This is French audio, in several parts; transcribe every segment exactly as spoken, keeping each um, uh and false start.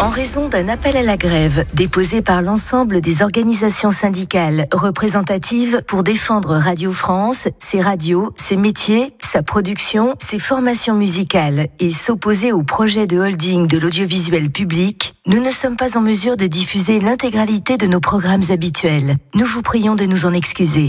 En raison d'un appel à la grève déposé par l'ensemble des organisations syndicales représentatives pour défendre Radio France, ses radios, ses métiers, sa production, ses formations musicales et s'opposer au projet de holding de l'audiovisuel public, nous ne sommes pas en mesure de diffuser l'intégralité de nos programmes habituels. Nous vous prions de nous en excuser.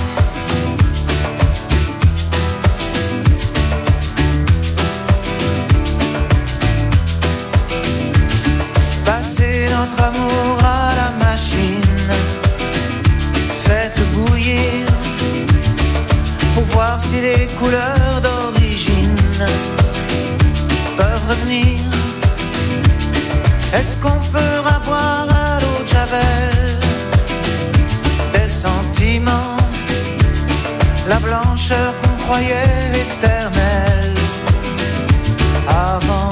Notre amour à la machine, faites-le bouillir pour voir si les couleurs d'origine peuvent revenir. Est-ce qu'on peut avoir à l'eau de Javel des sentiments, la blancheur qu'on croyait éternelle avant,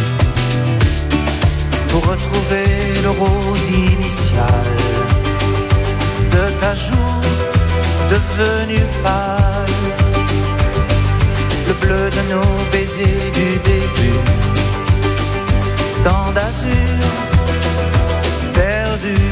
pour retrouver le rose initial de ta joue devenue pâle, le bleu de nos baisers du début, tant d'azur perdu.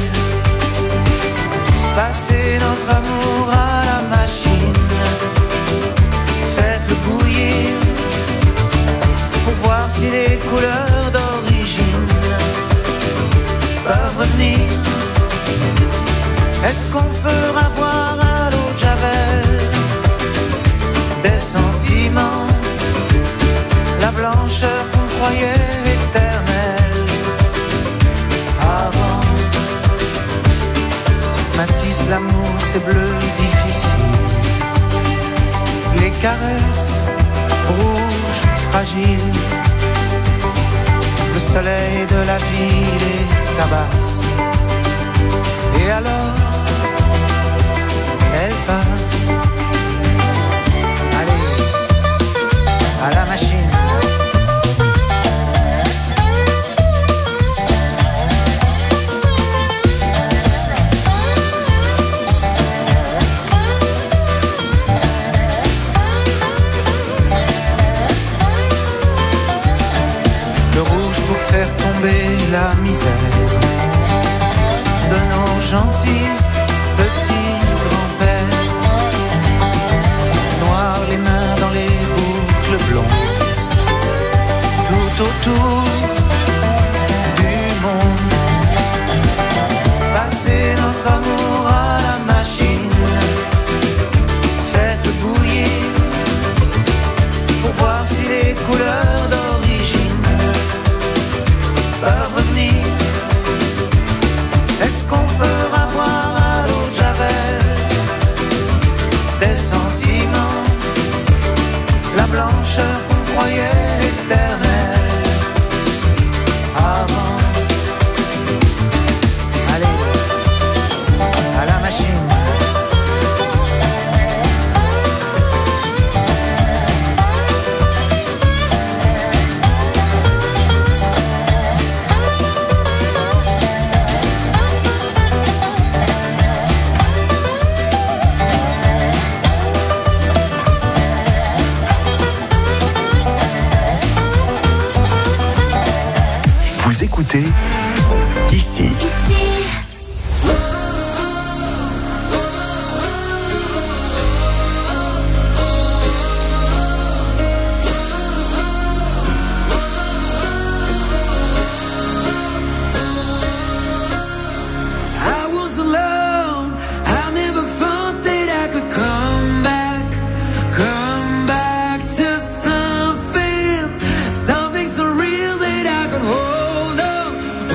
Passez notre amour à la machine, faites-le bouillir pour voir si les couleurs d'origine peuvent revenir. Est-ce qu'on peut avoir à l'eau de Javel des sentiments, la blancheur qu'on croyait éternelle avant? Matisse, l'amour c'est bleu difficile, les caresses rouges fragiles, le soleil de la ville est tabasse. Et alors, elle passe. Allez, à la machine. Pour faire tomber la misère de nos gentils petits grands-pères, noirs les mains dans les boucles blondes, tout autour du monde. Passez notre amour à la machine, faites-le bouillir pour voir si les couleurs d'origine peuvent revenir. Est-ce qu'on peut avoir à l'eau de Javel des sentiments, la blancheur qu'on croyait éternelle avant? Allez, à la machine. Vous écoutez ici. Ici. I was alone. I never thought that I could come back, come back to something, something so real that I could hold on.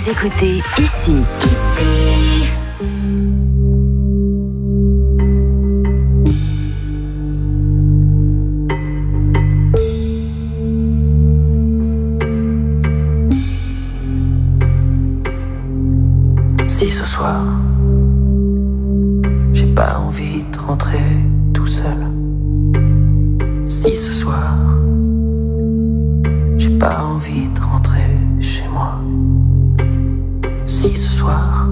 Vous écoutez ici. Ici. Si ce soir, j'ai pas envie de rentrer tout seul. Si ce soir, j'ai pas envie de rentrer chez moi. Si ce soir,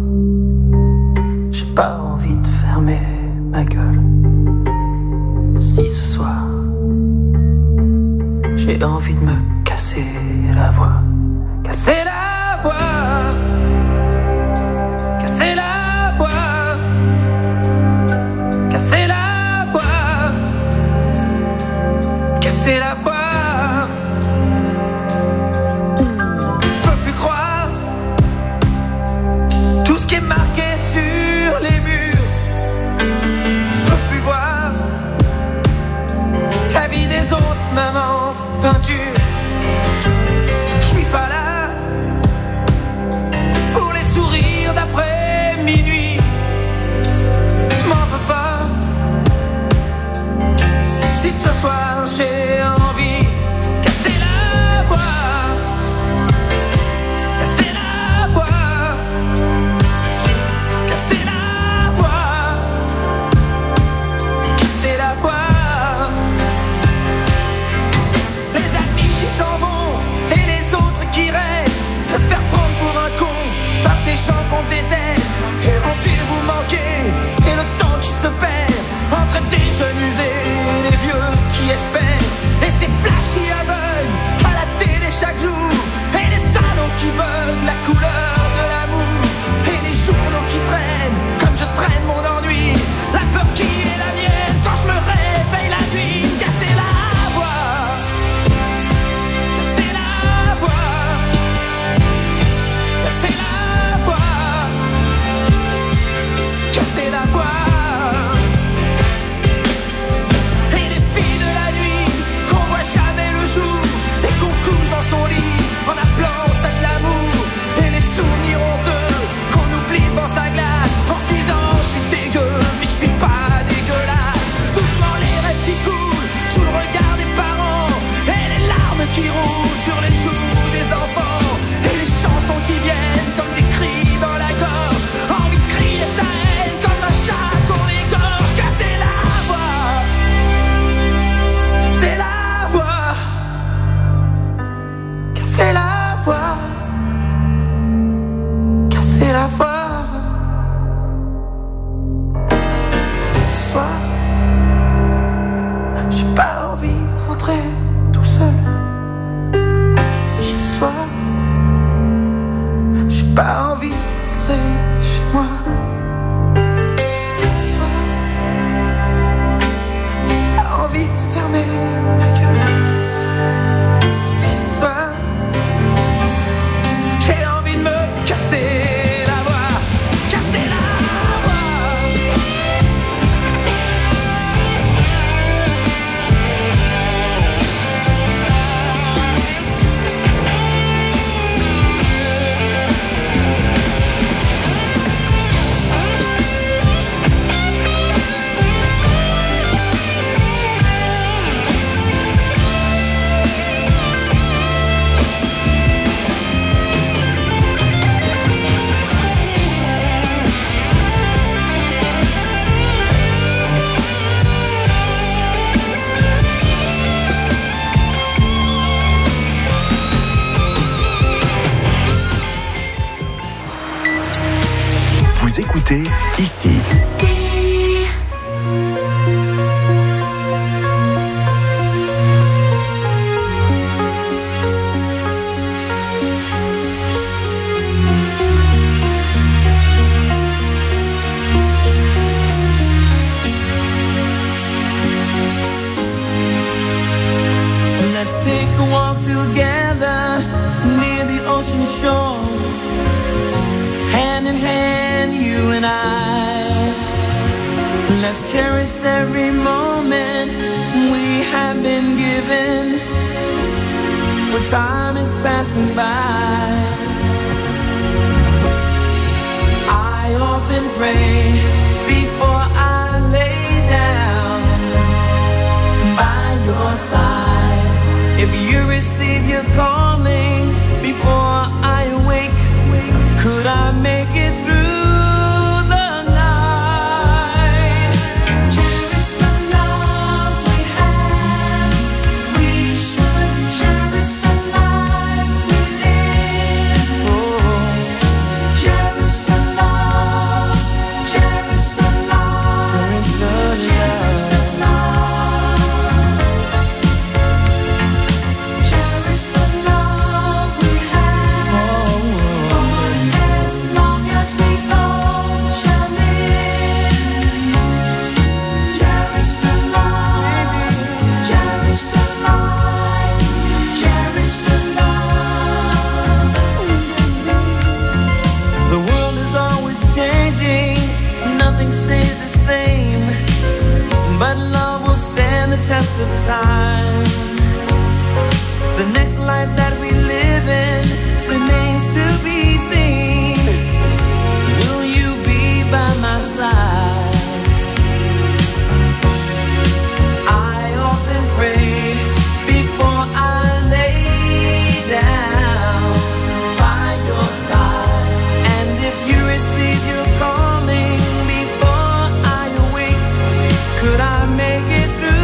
j'ai pas envie de fermer ma gueule. Si ce soir, j'ai envie de me casser la voix. Casser la voix. Casser la voix. Casser la voix. Casser la voix. Qui est marqué sur les murs. Je peux plus voir la vie des autres, maman, peinture. Je suis pas là pour les sourires d'après minuit. M'en veux pas si ce soir j'ai envie. Casser la voix. Casser la voix. Qui reste, se faire prendre pour un con par des gens qu'on déteste. Et en pire vous manquez, et le temps qui se perd entre des jeunes usés et les vieux qui espèrent. Et ces flashs qui aveuglent à la télé chaque jour. Et les salons qui veulent la couleur de l'amour. Et les journaux qui traînent comme je traîne mon ennui. La peur qui est la mienne quand je me réveille la nuit. Casser la voix. Casser la voix. Casser la voix, casser la voix. Et les filles de la nuit qu'on voit jamais le jour et qu'on couche dans son lit en appelant ça de l'amour. Et les souvenirs honteux qu'on oublie devant sa glace en se disant je suis dégueu mais je suis pas dégueulasse. Doucement les rêves qui coulent sous le regard des parents et les larmes qui roulent sur les joues des enfants. Et les chansons qui viennent comme des cris dans la gorge. Envie de crier sa haine comme un chat qu'on égorge. Casser la voix. Casser la voix. Casser la voix. Casser la voix. Si ce soir j'ai pas envie de rentrer tout seul. Si ce soir j'ai pas envie de rentrer chez moi. Si ce soir j'ai pas envie de fermer ma gueule. Si ce soir j'ai envie de me casser la voix. Casser la voix. Vous écoutez ici. Let's take a walk together near the ocean shore. Hand in hand, you and I. Let's cherish every moment we have been given, for time is passing by. test of time. The next life that we live in remains to be seen. Will you be by my side? I often pray before I lay down by your side. And if you receive your calling before I awake, could I make it through?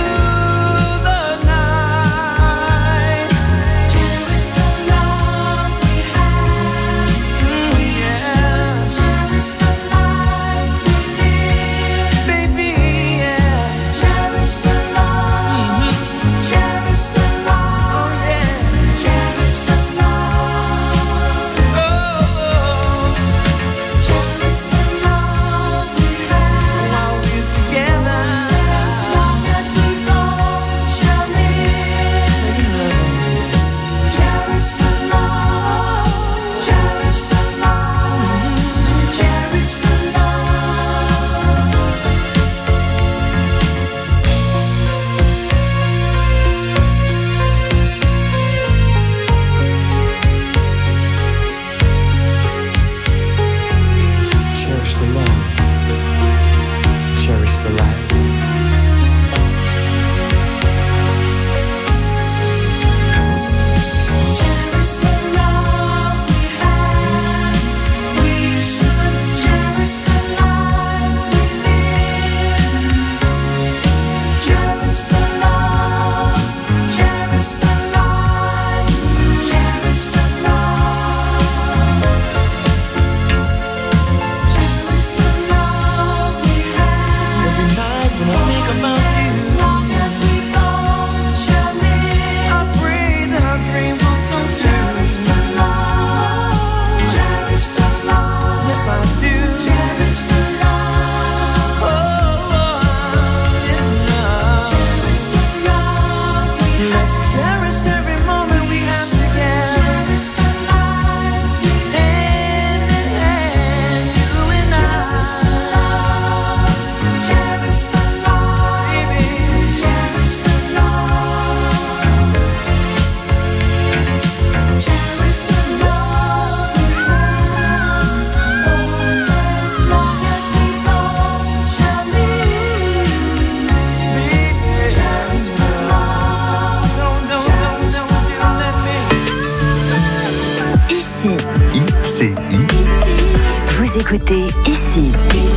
Écoutez ici.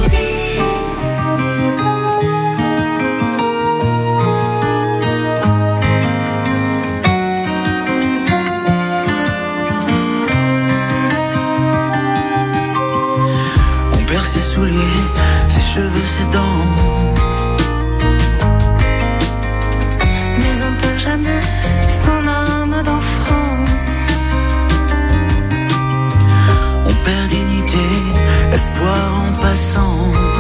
On perd ses souliers, ses cheveux, ses dents. Mais on perd jamais son âme d'enfant. On perd dignité, espoir en passant.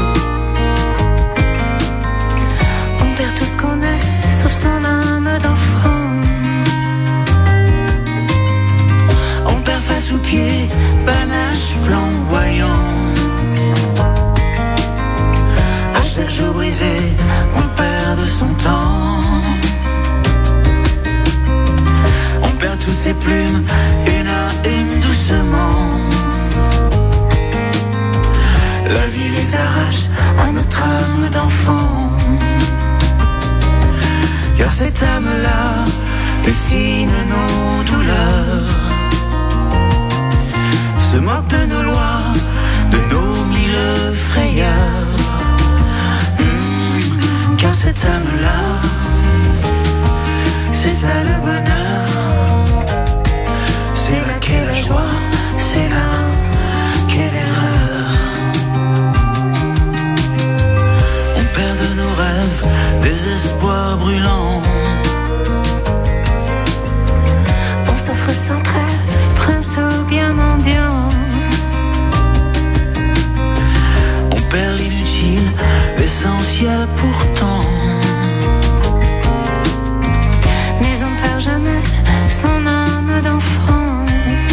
On perd tout ce qu'on est, sauf son âme d'enfant. On perd face aux pieds, panache flamboyant. À chaque jour brisé, on perd de son temps. On perd toutes ses plumes, une à une doucement. La vie les arrache à notre âme d'enfant. Car cette âme-là dessine nos douleurs, se moque de nos lois, de nos mille frayeurs. Mmh, car cette âme-là, c'est ça le bonheur. C'est là qu'est la joie, c'est là qu'est l'erreur. On perd de nos rêves des espoirs brûlants. On s'offre sans trêve, prince ou bien mendiant. On perd l'inutile, l'essentiel pourtant. Mais on perd jamais son âme d'enfant.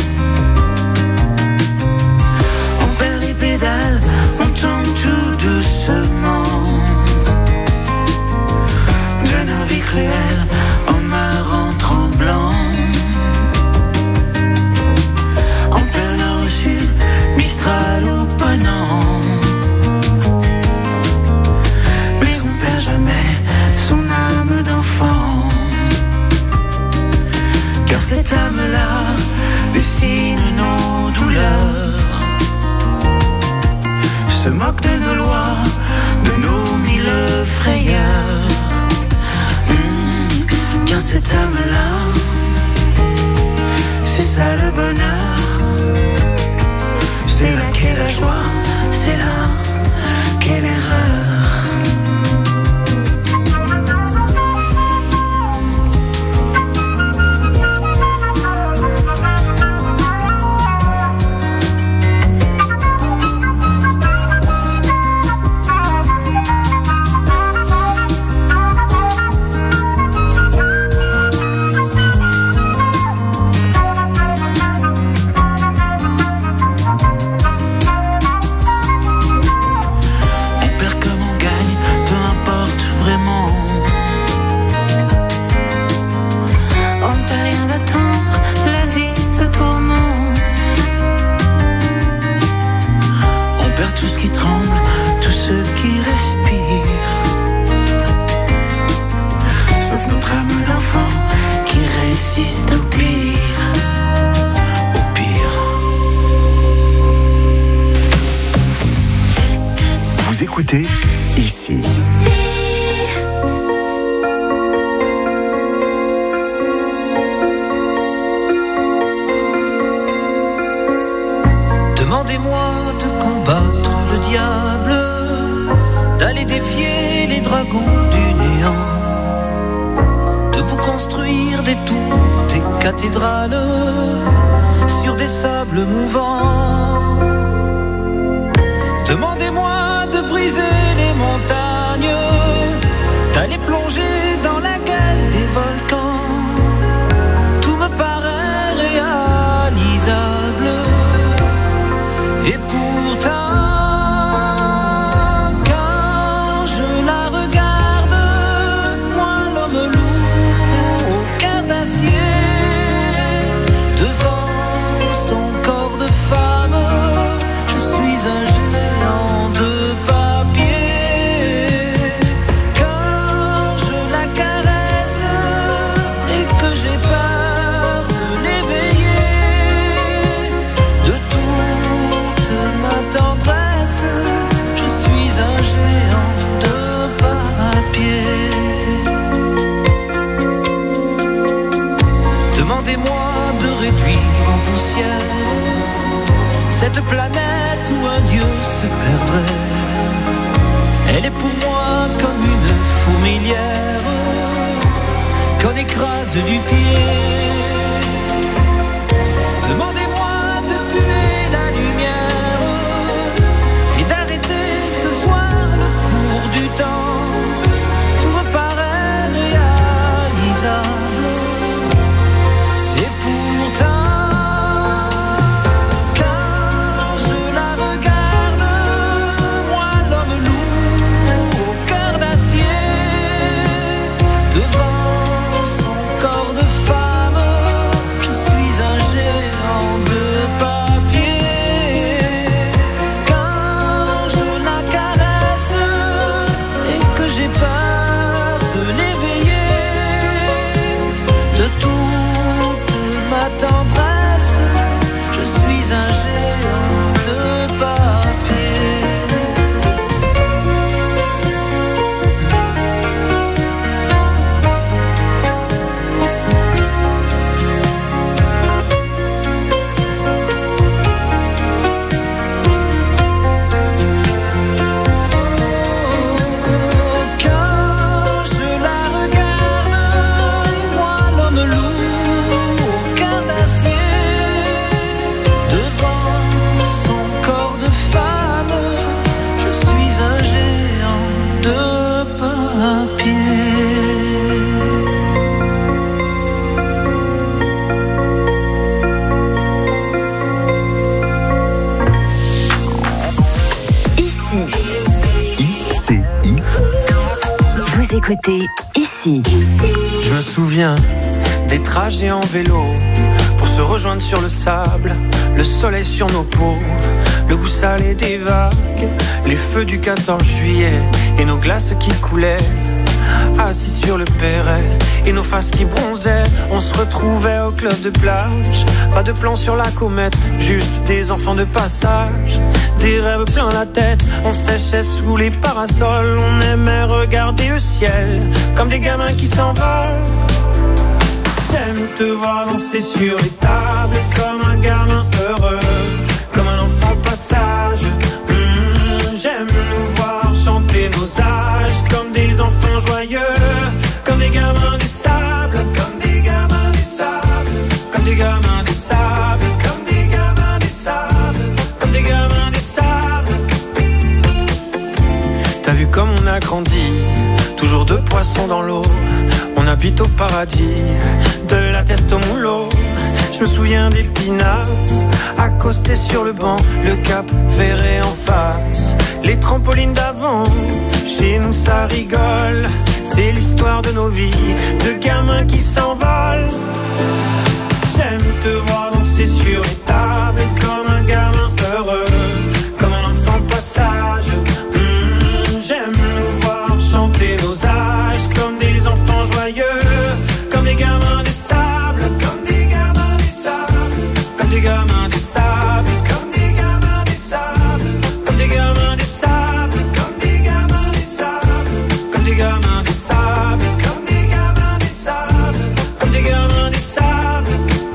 On perd les pédales, on tombe tout doucement de nos vies se moque de nos lois, de nos mille frayeurs. Mmh, car cette âme-là, c'est ça le bonheur. C'est là qu'est la joie, c'est là qu'est l'erreur. Écoutez ici. Demandez-moi de combattre le diable, d'aller défier les dragons du néant, de vous construire des tours, des cathédrales sur des sables mouvants. Demandez-moi de briser les montagnes, d'aller plonger dans la gueule des volcans. Tout me paraît réalisable. Et pourtant, quand je la regarde, moi l'homme lourd au cœur d'acier, devant son corps de femme, je suis un géant de papier. Quand je la caresse et que j'ai peur de l'éveiller, de toute ma tendresse, je suis un géant de papier. Demandez-moi de réduire en poussière cette planète où un dieu se perdrait. Elle est pour moi comme une fourmilière qu'on écrase du pied. Demandez-moi de tuer la lumière et d'arrêter ce soir le cours du temps. Tout me paraît réalisable. Et pourtant, quand je la regarde, moi l'homme lourd au cœur d'acier, devant son corps de femme, je suis un géant de papier. Quand je la caresse et que j'ai peur de l'éveiller, de toute ma tendresse, je suis un géant de papier. Quand je la regarde, moi l'homme lourd au cœur d'acier, devant son corps de femme, je suis un géant de papier. Ici, I C I. vous écoutez ici. Je me souviens des trajets en vélo pour se rejoindre sur le sable, le soleil sur nos peaux, le goût salé des vagues, les feux du quatorze juillet et nos glaces qui coulaient assis sur le perret et nos faces qui bronzaient. On se retrouvait au club de plage, pas de plan sur la comète, juste des enfants de passage, des rêves plein la tête. On séchait sous les parasols, on aimait regarder le ciel comme des gamins qui s'envolent. J'aime te voir danser sur les tables comme un gamin heureux, comme un enfant passage. Mmh, j'aime nous voir chanter nos âges comme des enfants joyeux, comme des gamins des sables, comme des gamins des sables, comme des gamins des sables, comme des gamins des sables, comme des gamins des sables. T'as vu comme on a grandi, toujours deux poissons dans l'eau. On habite au paradis, de la teste au moulot. Je me souviens des pinasses, accostés sur le banc, le cap ferré en face, les trampolines d'avant. Chez nous ça rigole, c'est l'histoire de nos vies, de gamins qui s'envolent. J'aime te voir danser sur les tables comme un gamin heureux, comme un enfant passage. Mmh, j'aime nous voir chanter nos âges comme des enfants joyeux, comme des gamins des sables, comme des gamins des sables, comme des gamins des sables, comme des gamins des sables, comme des gamins des sables, comme des gamins des sables, comme des gamins des sables, comme des gamins des sables, comme des gamins des sables.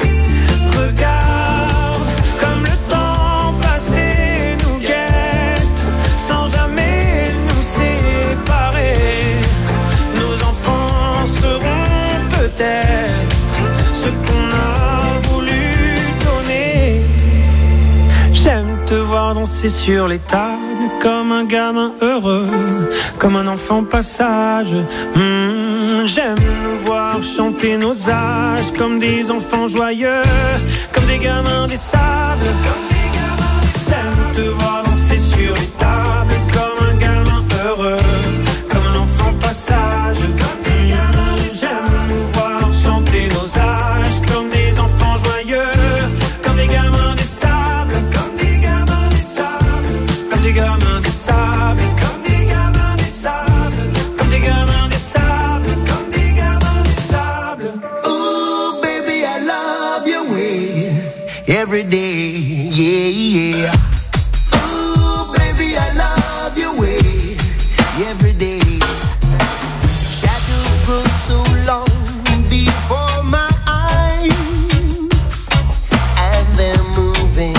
Regarde comme le temps passé nous guette sans jamais nous séparer. Nos enfants seront peut-être ce qu'on a voulu donner. J'aime te voir danser sur les tables comme un gamin heureux, comme un enfant passage. Mmh, j'aime nous voir chanter nos âges comme des enfants joyeux, comme des gamins des sables, comme des gamins des sables. J'aime te voir danser sur les tables comme un gamin heureux, comme un enfant passage. Mmh, j'aime nous voir chanter nos âges comme des enfants joyeux, comme des gamins des sables, comme des gamins des sables, comme des gamins des sables, comme des gamins des sables, comme des gamins des sables, comme des gamins des sables. Ooh, baby, I love your way every day, yeah, yeah. Ooh, baby, I love your way every day. Shadows grow so long before my eyes, and they're moving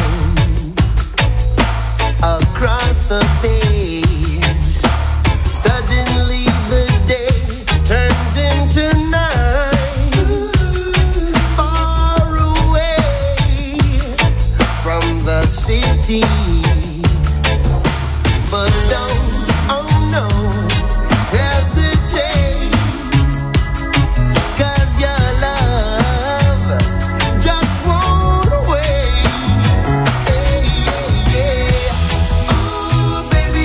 across the page. Suddenly the day turns into night, far away from the city. But don't, oh no, hesitate, 'cause your love just won't wait. Hey, yeah, yeah. Ooh, baby,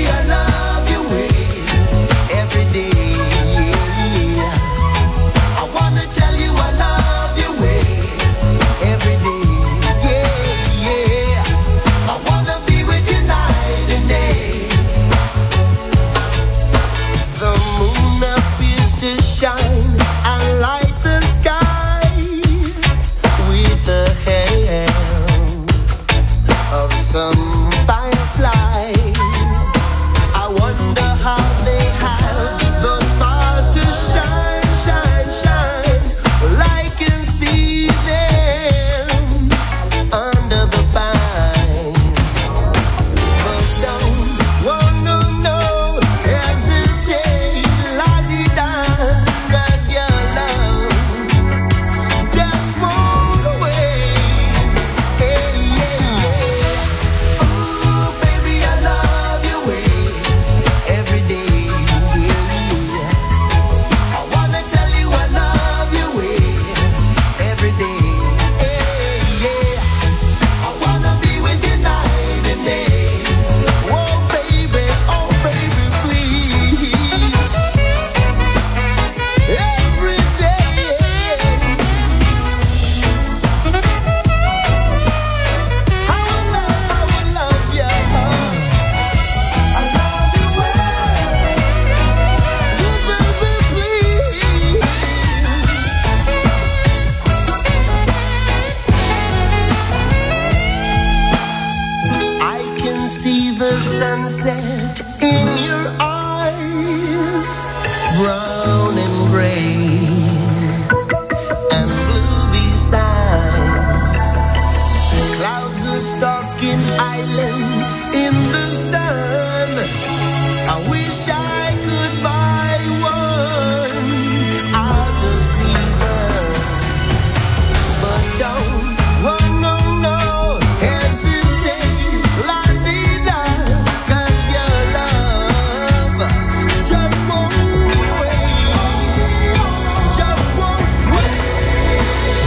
set in your eyes, brown and gray and blue besides. Clouds are stalking islands in the sun. I wish I could buy one out of season, but don't, oh no, no, hesitate, la vida, 'cause your love just won't wait, just won't wait.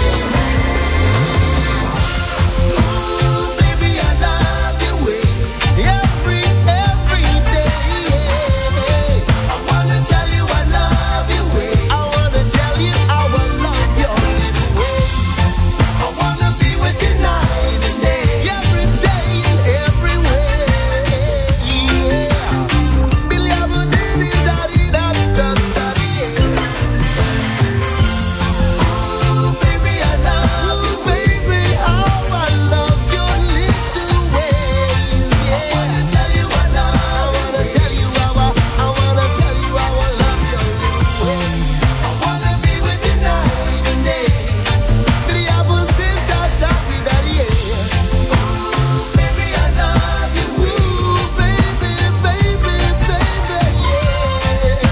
Oh, baby, I love your way, every, every day. I wanna tell you I love your way, I wanna tell you how I love your little ways. I wanna be with you night and day, every day and everywhere. Yeah. Billy, I'm a diddy, daddy, that's the study. Oh, baby, I love you, baby, how I love your little ways. Yeah. I wanna tell you I love, I wanna tell you how I, I wanna tell you how I love your little ways. I wanna be with you night and day. Billy, I'm a sister, daddy, daddy, yeah. Oh, baby, I love you, ooh, baby, baby, baby, yeah.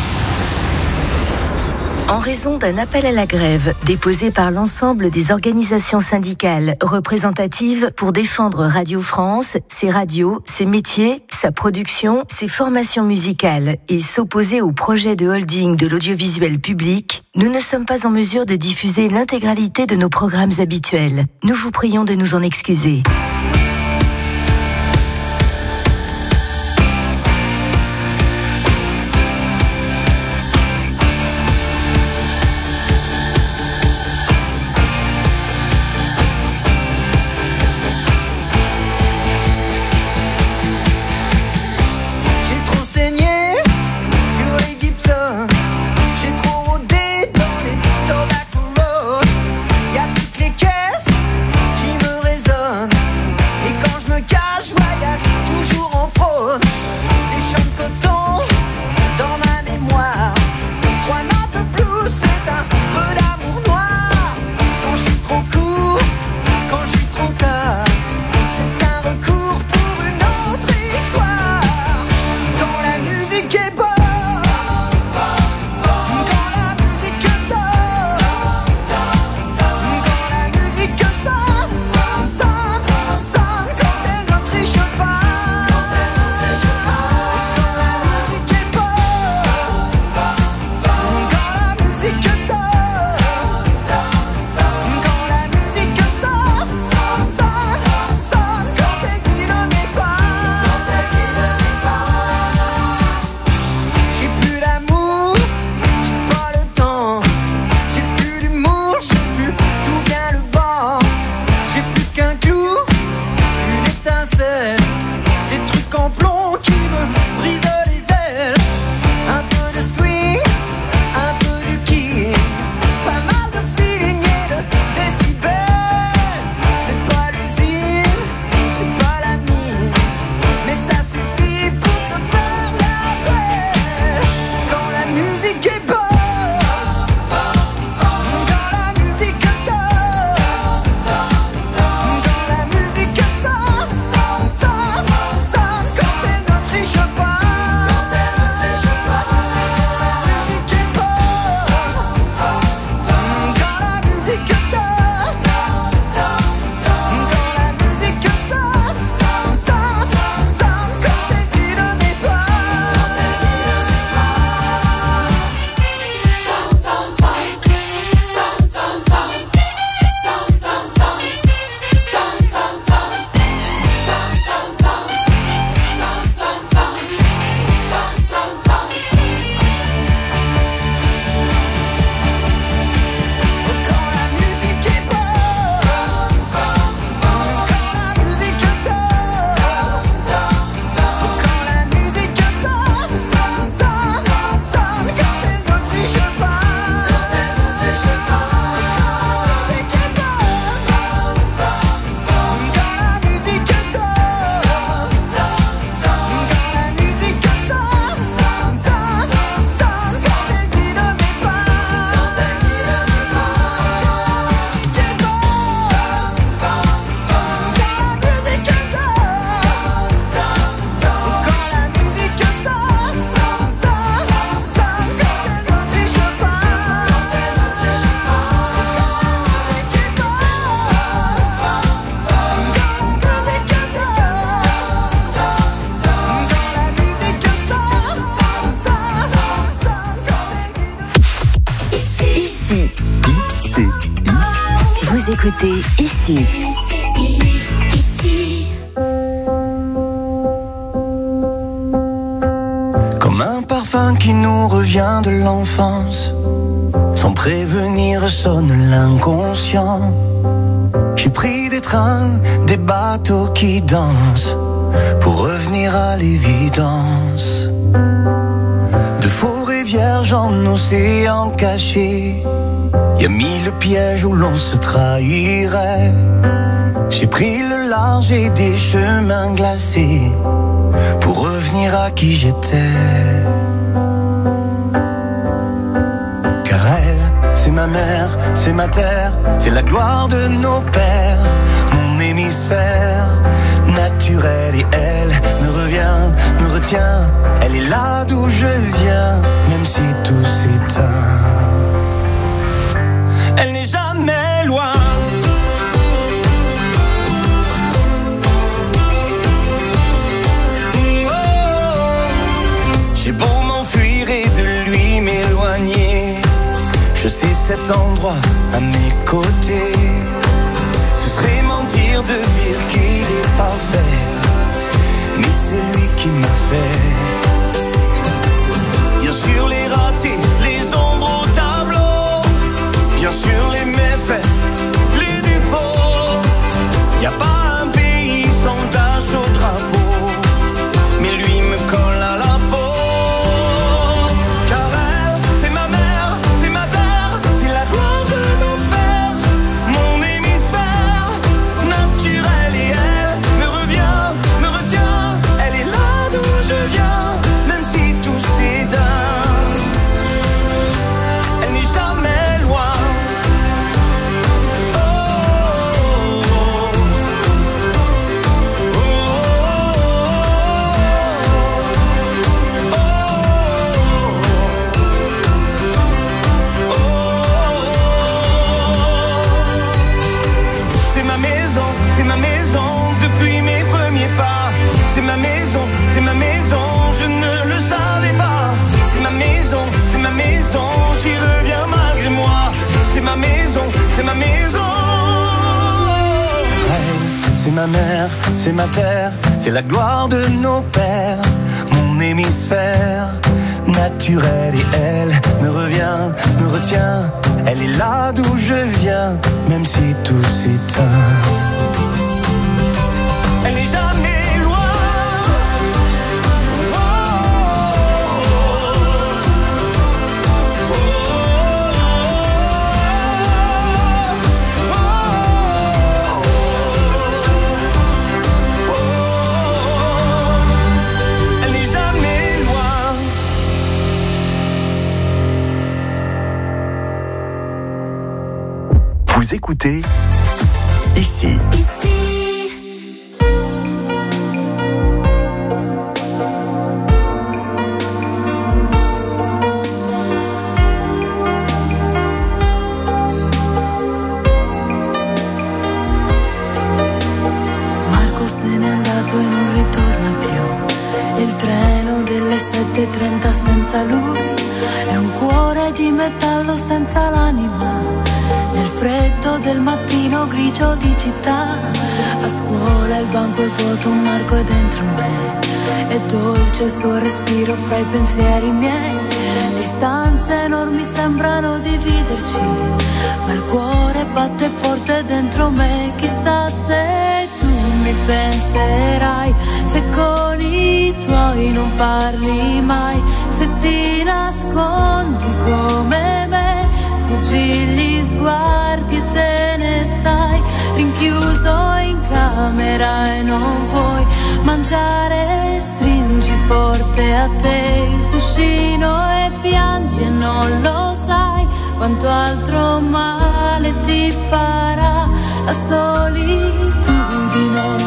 En raison d'un appel à la grève déposé par l'ensemble des organisations syndicales représentatives pour défendre Radio France, ses radios, ses métiers, sa production, ses formations musicales et s'opposer au projet de holding de l'audiovisuel public, nous ne sommes pas en mesure de diffuser l'intégralité de nos programmes habituels. Nous vous prions de nous en excuser. J'ai trop saigné sur les Gibson, j'ai trop rodé dans les Tobacco Road. Y'a plus que les caisses qui me résonnent. écoutez ici. Comme un parfum qui nous revient de l'enfance, sans prévenir sonne l'inconscient. J'ai pris des trains, des bateaux qui dansent, pour revenir à l'évidence. De forêts vierges en océan caché, y a mille pièges où l'on se trahirait. J'ai pris le large et des chemins glacés, pour revenir à qui j'étais. Car elle, c'est ma mère, c'est ma terre, c'est la gloire de nos pères. Mon hémisphère naturel et elle me revient, me retient. Elle est là d'où je viens, même si tout s'éteint. Elle n'est jamais loin. J'ai beau m'enfuir et de lui m'éloigner, je sais cet endroit à mes côtés. Ce serait mentir de dire qu'il est parfait, mais c'est lui qui m'a fait. Bien sûr les ratés, les ombres au tableau, bien sûr les méfaits, les défauts. Y a pas un pays sans tache au drapeau, mais lui me colle à la peau. C'est ma maison, c'est ma maison, je ne le savais pas. C'est ma maison, c'est ma maison, j'y reviens malgré moi. C'est ma maison, c'est ma maison. Elle, c'est ma mère, c'est ma terre, c'est la gloire de nos pères. Mon hémisphère naturel et elle me revient, me retient. Elle est là d'où je viens, même si tout s'éteint. Elle n'est jamais Vous écoutez ici. Ici. Marco se n'è andato e non ritorna più. Il treno delle sette e trenta senza lui è un cuore di metallo senza l'anima. Nel freddo del mattino grigio di città, a scuola il banco è vuoto, un Marco è dentro me. È dolce il suo respiro fra i pensieri miei. Distanze enormi sembrano dividerci, ma il cuore batte forte dentro me. Chissà se tu mi penserai, se con i tuoi non parli mai, se ti nascondi come me. Sfuggi gli sguardi e te ne stai rinchiuso in camera e non vuoi mangiare. Stringi forte a te il cuscino e piangi e non lo sai quanto altro male ti farà la solitudine.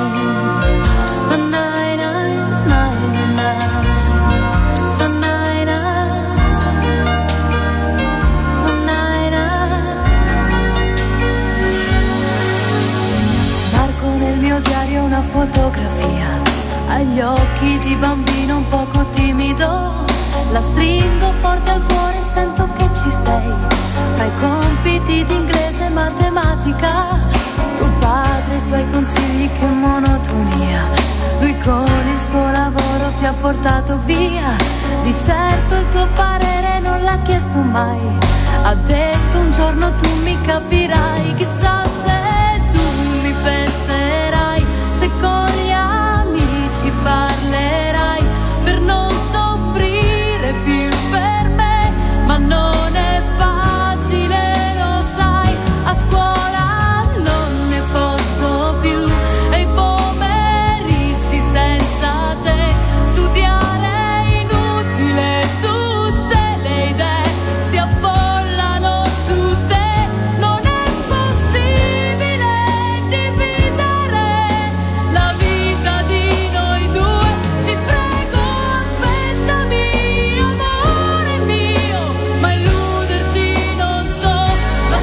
Diario una fotografia, agli occhi di bambino un poco timido, La stringo forte al cuore e sento che ci sei. Fai compiti di inglese e matematica. Tuo padre e i suoi consigli, che monotonia. Lui con il suo lavoro ti ha portato via. Di certo il tuo parere non l'ha chiesto mai. Ha detto un giorno tu mi capirai. Chissà se tu mi penserai, se con gli amici parlerai, per non soffrire più per me. Ma non è facile, lo sai, a scuola non ne posso più. E i pomeriggi senza te, studiare è inutile, tutte le idee si affollano su te. Non è possibile dividere la vita di noi due. Ti prego aspettami, amore mio, ma illuderti non so. La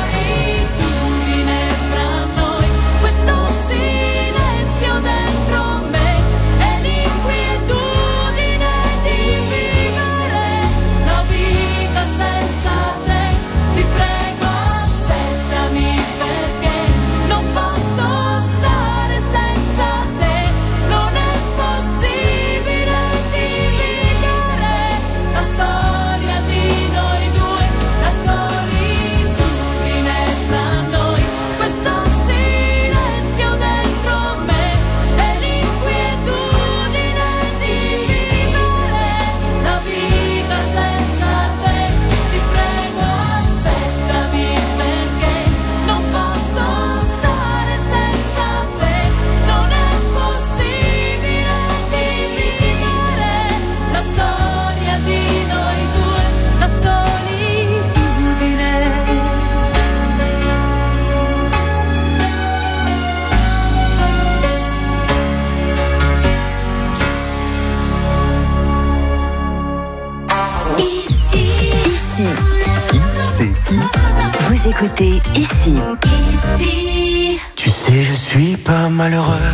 solitudine fra noi, questo silenzio dentro me, e l'inquietudine di vivere la vita senza te. Ti prego aspettami, perché non posso stare senza te. Non è possibile dividere la storia di noi due. La solitudine fra noi, questo silenzio dentro me, e l'inquietudine di vivere la vita senza te. Ti prego aspettami, perché non posso stare senza te. Non è possibile dividere la storia di noi due. La solitudine. Ici, ici, C'est vous écoutez Ici. Ici. Tu sais, je suis pas malheureux.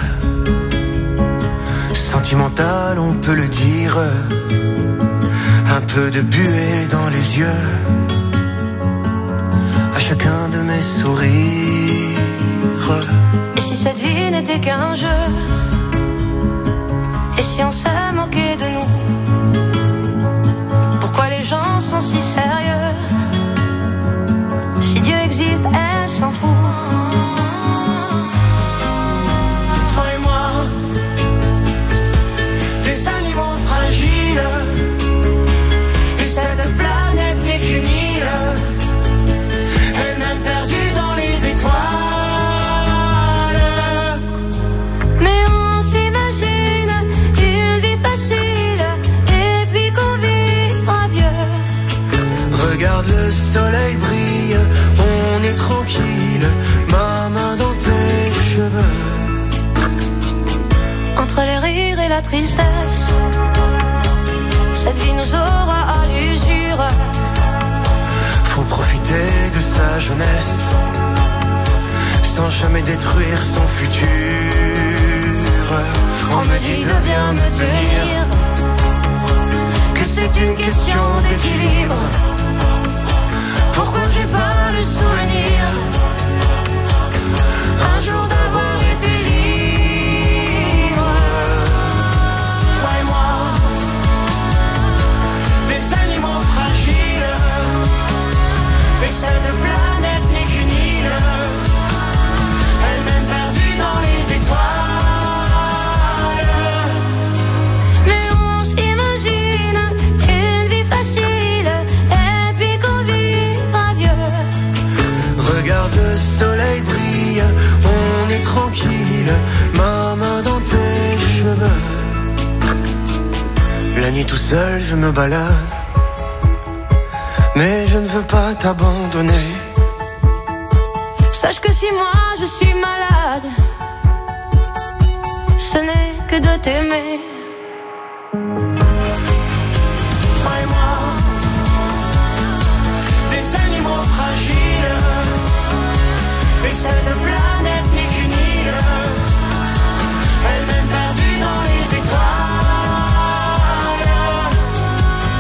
Sentimental, on peut le dire. Un peu de buée dans les yeux. À chacun de mes sourires. Et si cette vie n'était qu'un jeu? Et si on se moquait de nous? Pourquoi les gens sont si sérieux? Si Dieu existe, elle s'en fout. Toi et moi, des animaux fragiles. Et cette planète n'est qu'une île, elle-même perdue dans les étoiles. Mais on s'imagine une vie facile, et puis qu'on vivra vieux. Regarde, le soleil brille, on est tranquille. Ma main dans tes cheveux. Entre les rires et la tristesse, cette vie nous aura à l'usure. Faut profiter de sa jeunesse, sans jamais détruire son futur. On me dit de bien me tenir, que c'est une question d'équilibre. Pourquoi j'ai pas le souvenir un jour d'avoir été libre? Toi et moi, des animaux fragiles, et cette planète n'est qu'une île, elle-même perdue dans les étoiles. Mais on s'imagine une vie facile, et puis qu'on vivra vieux. Regarde, le soleil brille, on est tranquille. Ma main dans tes cheveux. La nuit tout seul je me balade, mais je ne veux pas t'abandonner. Sache que si moi je suis malade, ce n'est que de t'aimer. Toi et moi, des animaux fragiles, et cette planète n'est qu'une île, elle-même perdue dans les étoiles.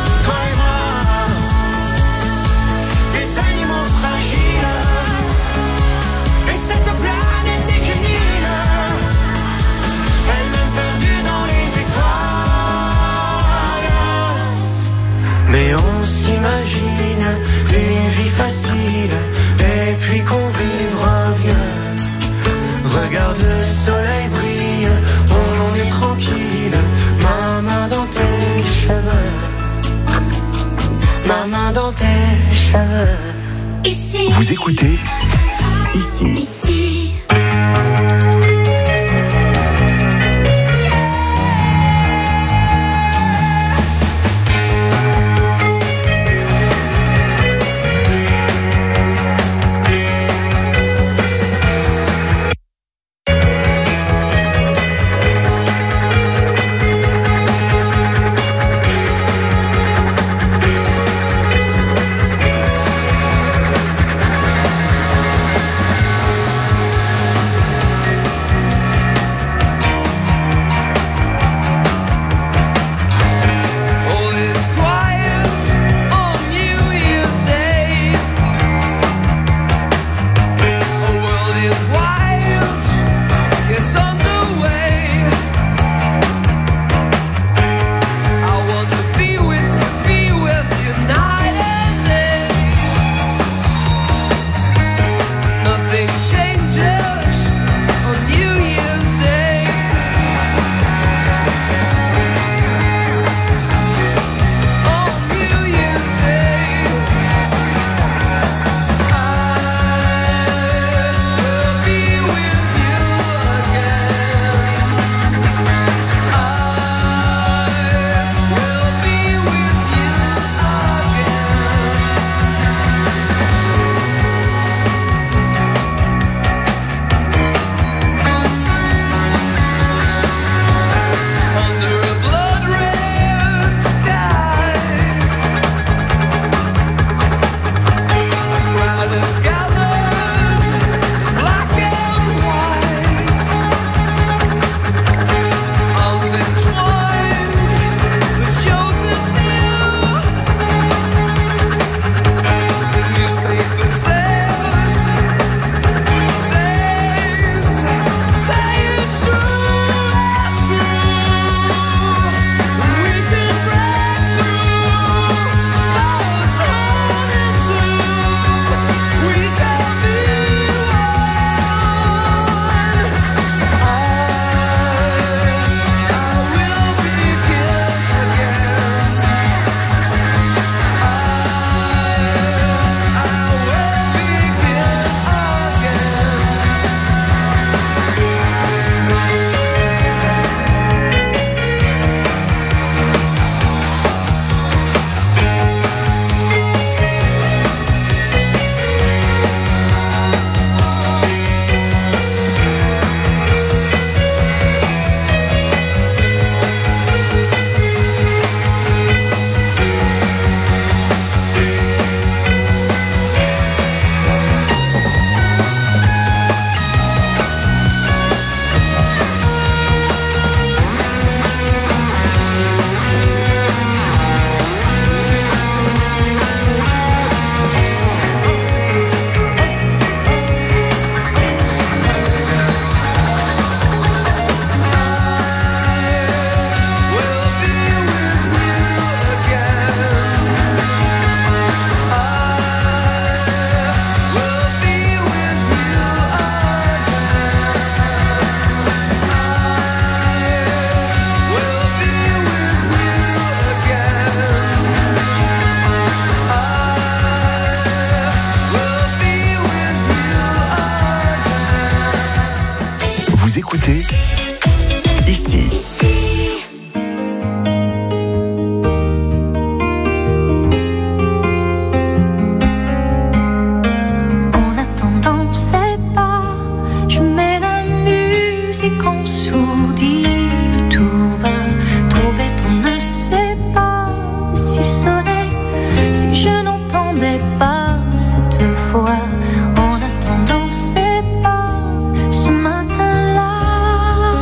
Vous écoutez ici. Ici. Vous écoutez ici. En attendant ses pas, je mets la musique en sourdine tout bas. Trop bête, on ne sait pas si le soleil, si je n'entendais pas cette voix. En attendant ses pas, ce matin-là,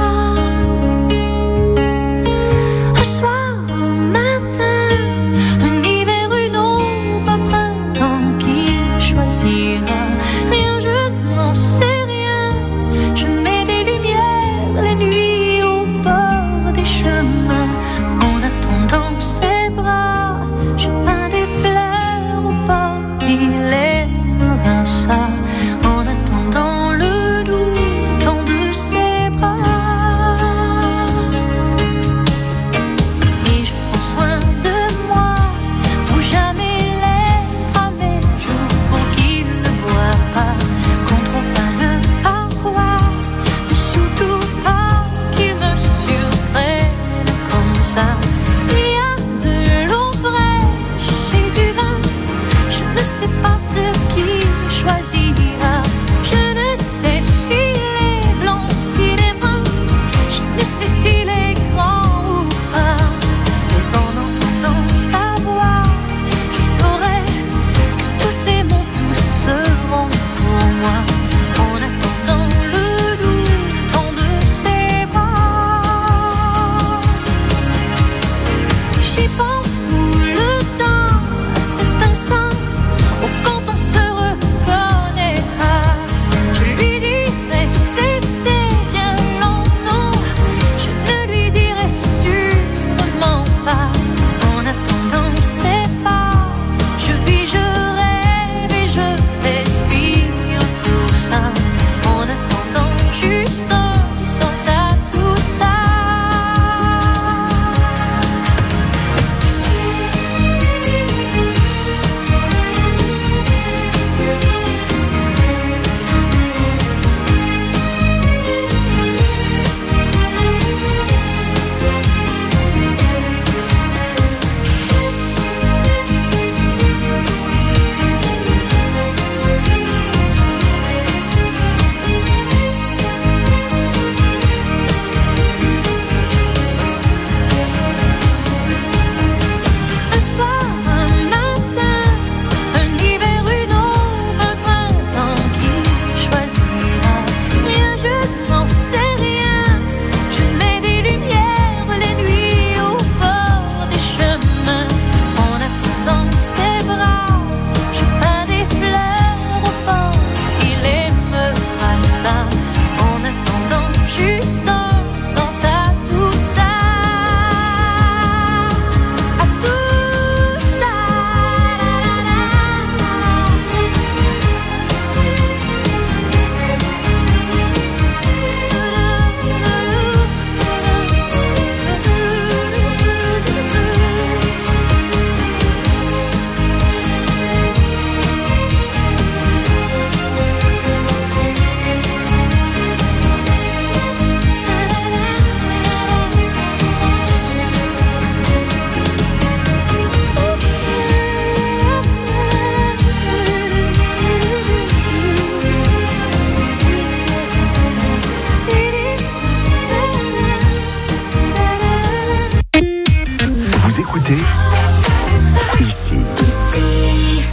Vous écoutez ici. Ici.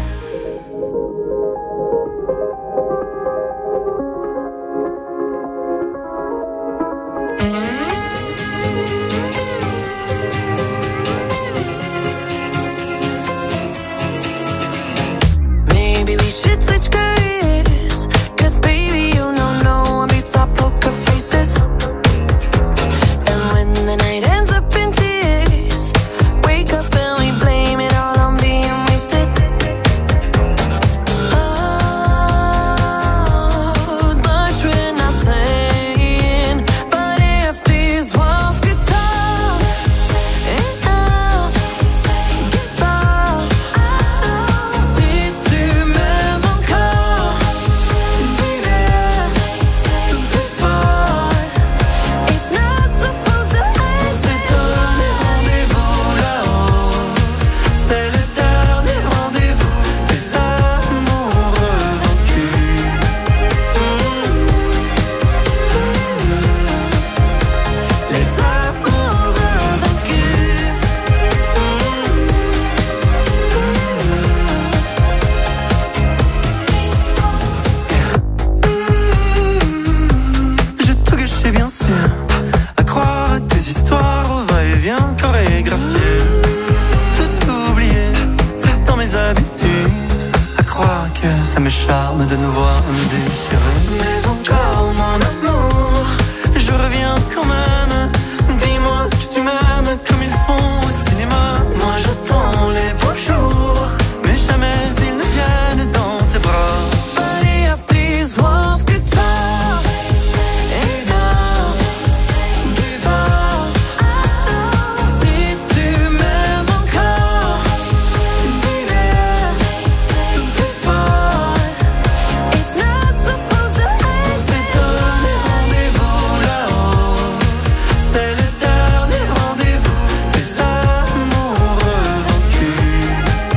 Maybe we should switch careers, 'cause baby you know no one beats our poker faces. And when the night ends up in tears, wake up and we blame it all on being wasted. Oh, much we're not saying, but if these walls could talk, enough, give up. Si tu m'aimes encore, dis-le plus fort. It's not supposed to end. C'est un rendez-vous là-haut. C'est le dernier rendez-vous des amoureux vaincus. Les amoureux vaincus. J'ai tout gâché bien sûr, à croire à tes histoires au va-et-vient chorégraphié. Tout oublié, c'est dans mes habitudes, à croire que ça me charme de nous voir me déchirer. Mais encore mon amour, je reviens quand même. Dis-moi que tu m'aimes comme ils font au cinéma. Moi j'attends les beaux jours, mais jamais ils ne viennent dans tes bras. But if these walls could talk, enough, give up. Si tu m'aimes encore, dis-le plus fort. It's not supposed to end. C'est un rendez-vous là-haut. C'est le dernier rendez-vous des amoureux vaincus.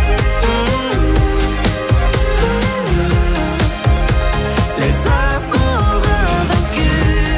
Les amoureux vaincus.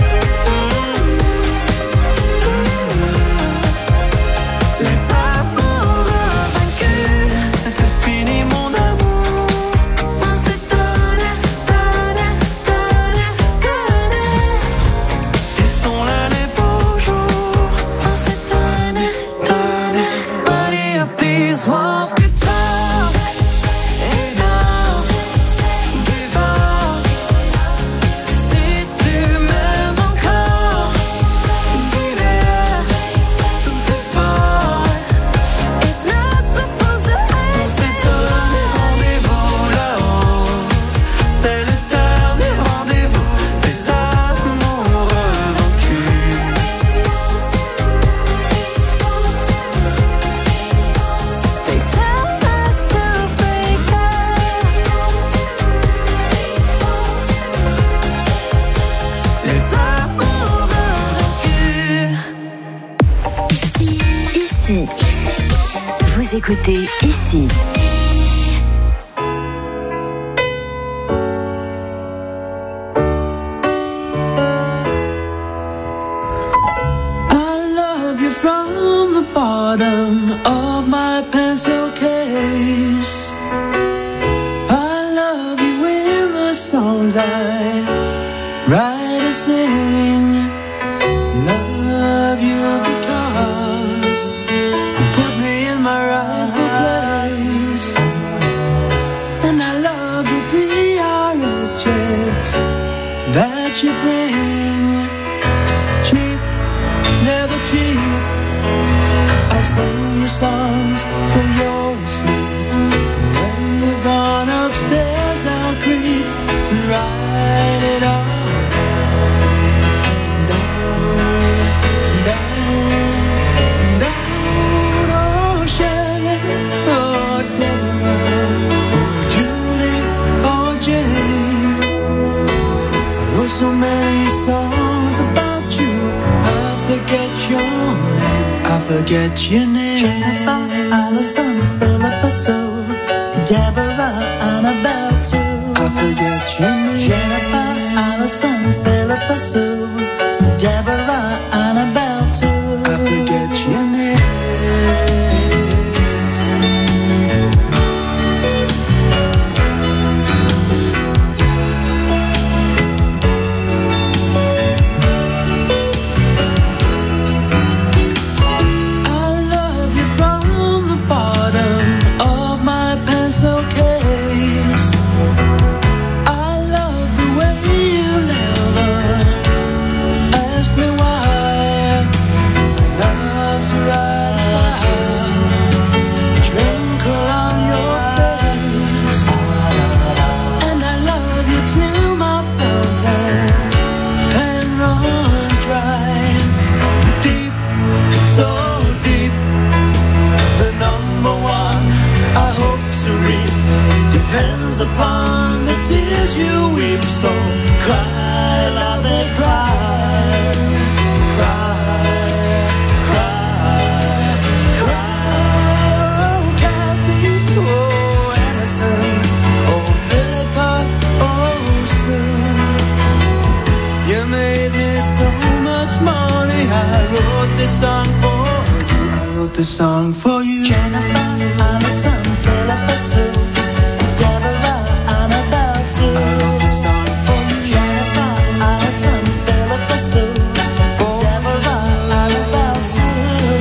Les amoureux vaincus. C'est fini mon amour. On s'est donné, donné, donné, donné. Ils sont là les beaux jours. On s'est donné, donné. But if these walls could talk, enough, give up. Si tu m'aimes encore, dis-le plus fort. It's not supposed to end. C'est un rendez-vous là-haut. C'est le dernier rendez-vous des amoureux vaincus. They tell us to break up. Les amoureux vaincus. Ici. Vous écoutez ici. I love you from the bottom of my pencil case. I love you in the songs I write and sing. Love you because you put me in my rightful place. And I love the P R S checks that you bring. Cheap, never cheap. I'll sing your songs till you're asleep. When you've gone upstairs, I'll creep and write it all down, down, down. Oh, Shelley, oh, Deborah, oh, Julie, oh, Jane. I wrote so many songs about you, I forget your name, I forget your name. Jennifer, Allison, Philippa Sue, Deborah, Annabelle Sue. I forget your name. Jennifer, Allison, Philippa Sue, Deborah, Annabelle Sue. I forget your name. song for you. Jennifer, Allison, Philippa Sue, Deborah, Annabelle too. I wrote this song for you. Jennifer, Allison, Philippa Sue, Deborah, Annabelle too.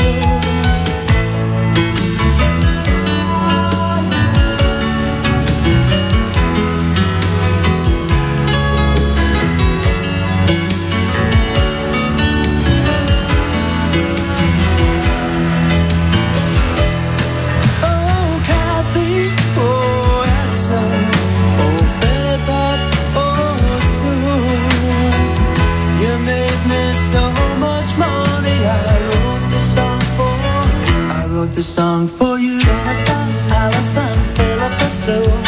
Oh, Kathy, oh, Allison, oh, Philippa, oh, Sue, you made me so much money. I wrote this song for, I wrote this song for you. Jennifer, Allison, Philippa Sue,